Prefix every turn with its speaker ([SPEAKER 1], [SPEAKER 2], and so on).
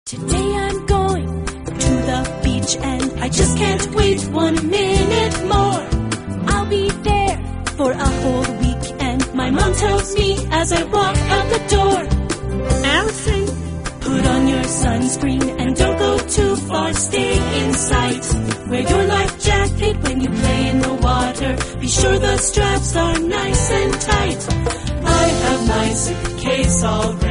[SPEAKER 1] Today I'm going to the beach and I just can't wait 1 minute more. I'll be there for a whole week and my mom tells me as I walk out the door, Allison, put on your sunscreen and don't go too far, stay in sight. Wear your life jacket when you play in the water. Be sure the straps are nice and tight. I have my suitcase all ready.